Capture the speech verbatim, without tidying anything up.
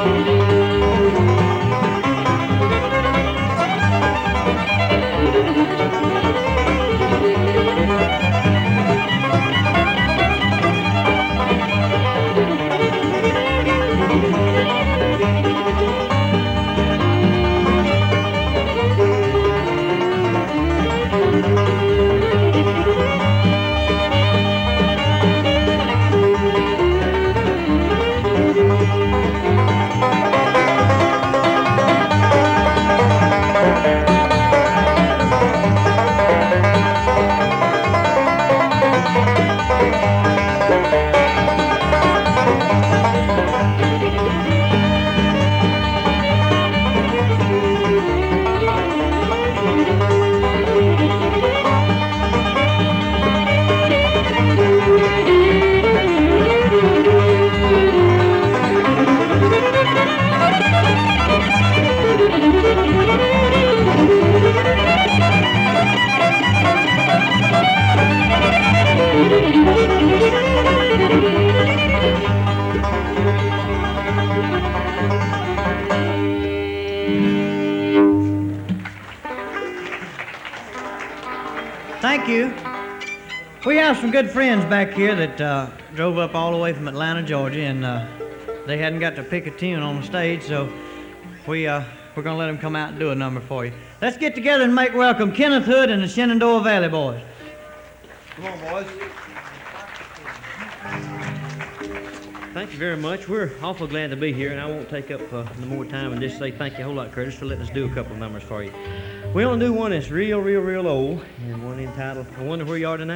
Thank you. We have some good friends back here that uh, drove up all the way from Atlanta, Georgia, and uh, they hadn't got to pick a tune on the stage, so we, uh, we're going to let them come out and do a number for you. Let's get together and make welcome Kenneth Hood and the Shenandoah Valley Boys. Come on, boys. Thank you very much. We're awful glad to be here, and I won't take up uh, no more time and just say thank you a whole lot, Curtis, for letting us do a couple of numbers for you. We only do one that's real, real, real old, and one entitled I Wonder Where You Are Tonight.